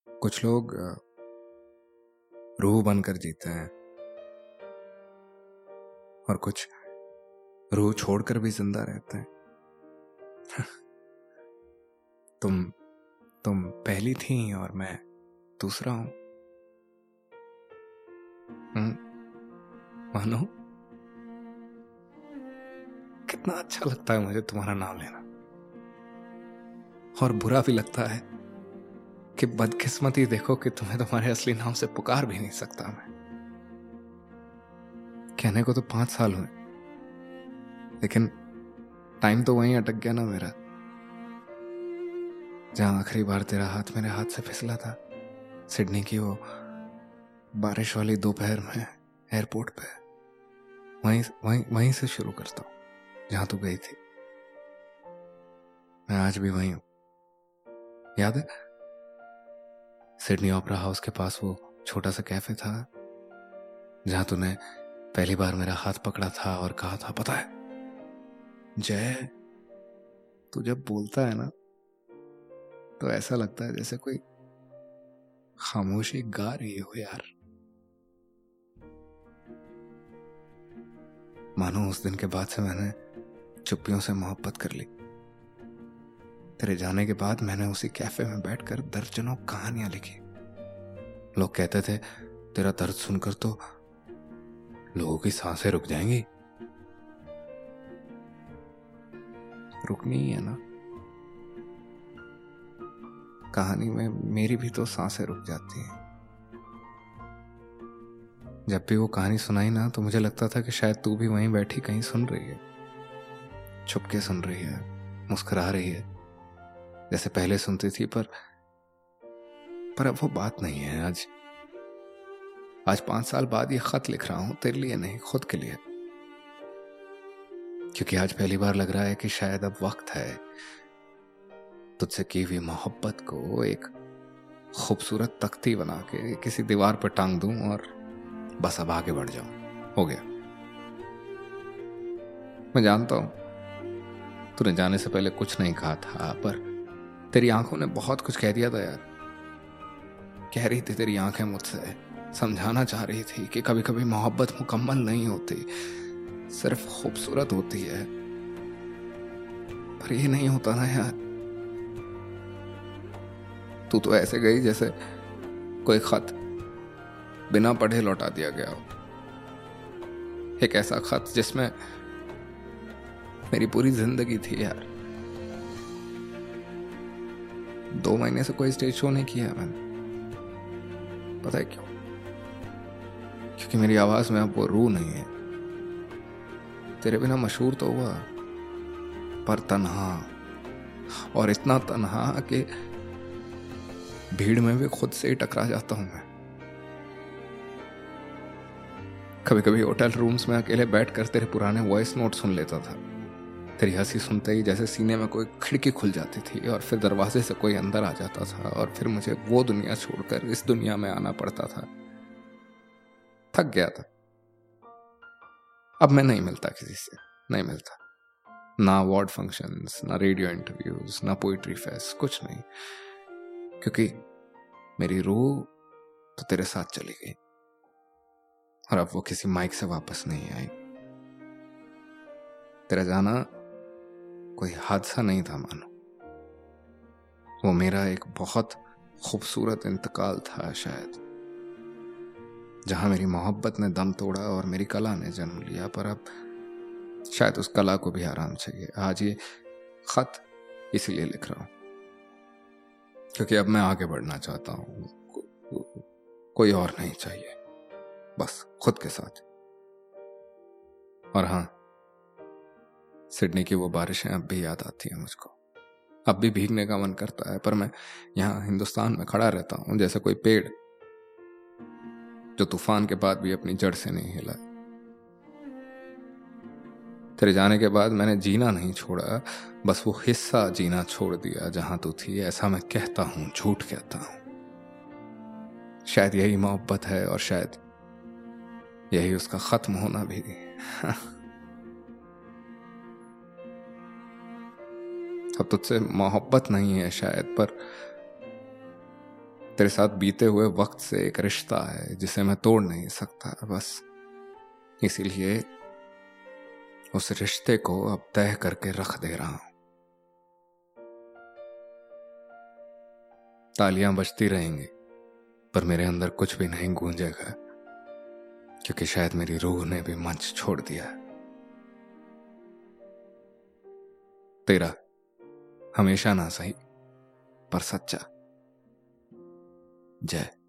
कुछ लोग रूह बनकर जीते हैं और कुछ रूह छोड़कर भी जिंदा रहते हैं। तुम पहली थी और मैं दूसरा हूं। मानो कितना अच्छा लगता है मुझे तुम्हारा नाम लेना, और बुरा भी लगता है कि बदकिस्मती देखो कि तुम्हें तुम्हारे असली नाम से पुकार भी नहीं सकता मैं। कहने को तो 5 साल हुए, लेकिन टाइम तो वहीं अटक गया ना मेरा, जहां आखिरी बार तेरा हाथ मेरे हाथ से फिसला था, सिडनी की वो बारिश वाली दोपहर में एयरपोर्ट पे। वहीं से शुरू करता हूं जहां तू गई थी। मैं आज भी वहीं हूं। याद है सिडनी ओपेरा हाउस के पास वो छोटा सा कैफे था जहां तूने पहली बार मेरा हाथ पकड़ा था और कहा था, पता है जय, तू जब बोलता है ना तो ऐसा लगता है जैसे कोई खामोशी गा रही हो यार। मानो उस दिन के बाद से मैंने चुप्पियों से मोहब्बत कर ली। तेरे जाने के बाद मैंने उसी कैफे में बैठकर दर्जनों कहानियां लिखी। लोग कहते थे तेरा दर्द सुनकर तो लोगों की सांसें रुक जाएंगी। रुकनी ही है ना, कहानी में मेरी भी तो सांसें रुक जाती हैं। जब भी वो कहानी सुनाई ना तो मुझे लगता था कि शायद तू भी वहीं बैठी कहीं सुन रही है, छुपके सुन रही है, मुस्कुरा रही है जैसे पहले सुनती थी। पर अब वो बात नहीं है। आज 5 साल बाद ये खत लिख रहा हूं, तेरे लिए नहीं, खुद के लिए, क्योंकि आज पहली बार लग रहा है कि शायद अब वक्त है तुझसे की हुई मोहब्बत को एक खूबसूरत तख्ती बना के किसी दीवार पर टांग दूं और बस अब आगे बढ़ जाऊं। हो गया। मैं जानता हूं तूने जाने से पहले कुछ नहीं कहा था, पर तेरी आंखों ने बहुत कुछ कह दिया था यार। कह रही थी तेरी आंखें मुझसे, समझाना चाह रही थी कि कभी कभी मोहब्बत मुकम्मल नहीं होती, सिर्फ खूबसूरत होती है। पर ये नहीं होता ना यार। तू तो ऐसे गई जैसे कोई खत बिना पढ़े लौटा दिया गया हो। एक ऐसा खत जिसमें मेरी पूरी जिंदगी थी यार। 2 महीने से कोई स्टेज शो नहीं किया मैंने। पता है क्यों? क्योंकि मेरी आवाज में अब वो रूह नहीं है। तेरे बिना मशहूर तो हुआ, पर तन्हा, और इतना तन्हा कि भीड़ में भी खुद से ही टकरा जाता हूं मैं। कभी कभी होटल रूम्स में अकेले बैठकर तेरे पुराने वॉइस नोट सुन लेता था। तेरी हंसी सुनते ही जैसे सीने में कोई खिड़की खुल जाती थी और फिर दरवाजे से कोई अंदर आ जाता था और फिर मुझे वो दुनिया छोड़कर इस दुनिया में आना पड़ता था। थक गया था। अब मैं नहीं मिलता किसी से, नहीं मिलता। ना अवार्ड फंक्शंस, ना रेडियो इंटरव्यूज, ना पोइट्री फेस्ट, कुछ नहीं। क्योंकि मेरी रूह तो तेरे साथ चली गई और अब वो किसी माइक से वापस नहीं आई। तेरा जाना कोई हादसा नहीं था मानो, वो मेरा एक बहुत खूबसूरत इंतकाल था शायद, जहां मेरी मोहब्बत ने दम तोड़ा और मेरी कला ने जन्म लिया। पर अब शायद उस कला को भी आराम चाहिए। आज ये खत इसीलिए लिख रहा हूं क्योंकि अब मैं आगे बढ़ना चाहता हूं। कोई और नहीं चाहिए, बस खुद के साथ। और हाँ, सिडनी की वो बारिशें अब भी याद आती हैं मुझको। अब भी भीगने का मन करता है, पर मैं यहाँ हिंदुस्तान में खड़ा रहता हूं जैसे कोई पेड़ जो तूफान के बाद भी अपनी जड़ से नहीं हिला। तेरे जाने के बाद मैंने जीना नहीं छोड़ा, बस वो हिस्सा जीना छोड़ दिया जहां तू थी। ऐसा मैं कहता हूं, झूठ कहता हूं। शायद यही मोहब्बत है और शायद यही उसका खत्म होना भी। अब तुझसे मोहब्बत नहीं है शायद, पर तेरे साथ बीते हुए वक्त से एक रिश्ता है जिसे मैं तोड़ नहीं सकता, बस इसीलिए उस रिश्ते को अब तय करके रख दे रहा हूं। तालियां बजती रहेंगी पर मेरे अंदर कुछ भी नहीं गूंजेगा, क्योंकि शायद मेरी रूह ने भी मंच छोड़ दिया है। तेरा हमेशा ना सही पर सच्चा। जय।